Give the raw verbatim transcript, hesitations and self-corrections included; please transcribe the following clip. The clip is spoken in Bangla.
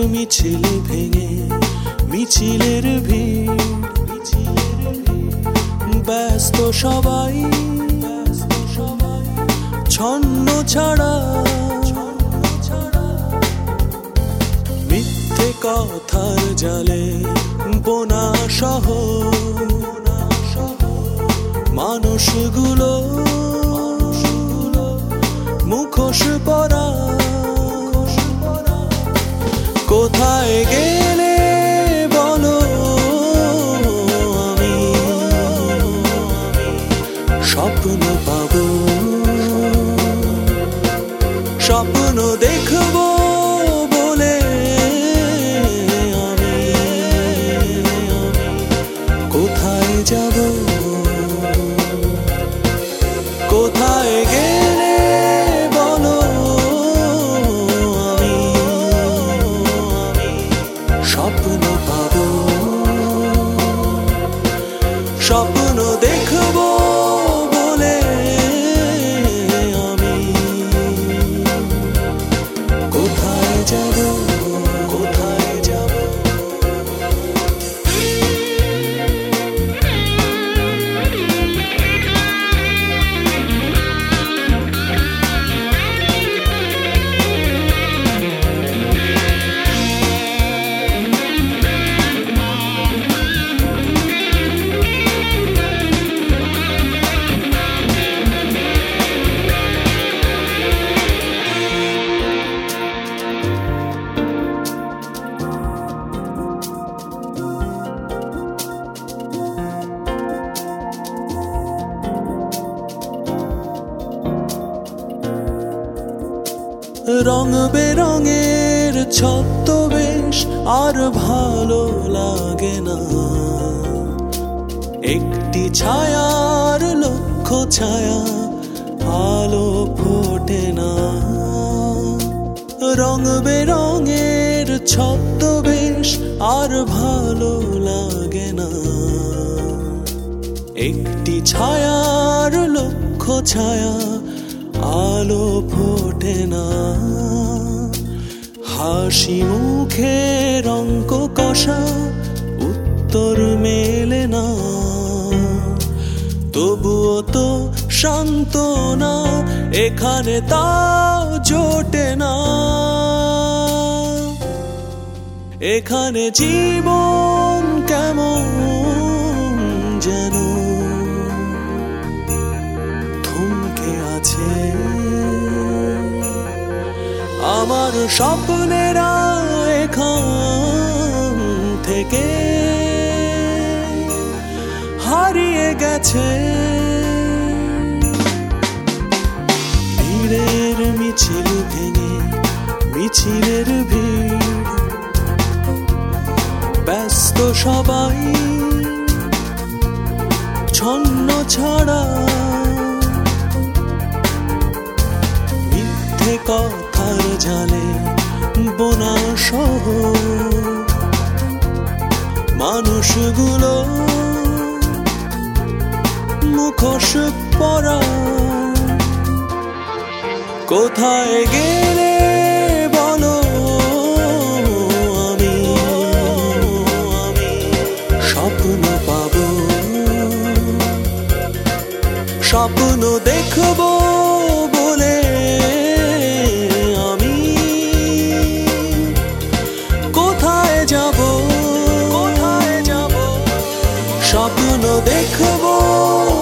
মিছিল ভেঙে মিছিলের ভিড়, ব্যস্ত সবাই ছন্ন ছাড়া, মিথ্যে কথার জালে বোনা সহ মানুষগুলো মুখোশ পরা। কোথায় গেলে বলো আমি স্বপ্ন পাবো, স্বপ্ন দেখবো বলে আমি কোথায় যাব, কোথায় গেলে বলো আমি স্বপ্ন পাবো, স্বপ্ন দেখবো বলে আমি কোথায় যাব, কোথায় যাব। রং বেরঙের ছদ্মবেশ আর ভালো লাগে না, একটি ছায়ার লক্ষ ছায়া আলো ফোটে না। রং বেরঙের ছদ্মবেশ আর ভালো লাগে না, একটি ছায়ার লক্ষ ছায়া আলো ফোটে না। হাসি মুখের অঙ্ক কষা উত্তর মেলে না, তবুও তো সান্ত্বনা এখানে তাও জোটে না। এখানে জীবন কেমন যেন থমকে আছে, আমার স্বপ্নেরা এখান থেকে হারিয়ে গেছে। ভিড়ের মিছিল ভেঙে মিছিলের ভিড়, ব্যস্ত সবাই ছন্ন ছাড়া, মিথ্যে কথার জালে বোনা সহ মানুষগুলো মুখোশ পরা। কোথায় গেলে বলো আমি স্বপ্ন পাবো, স্বপ্ন দেখবো বলে আমি কোথায় যাব, কোথায় যাব। স্বপ্ন দেখবো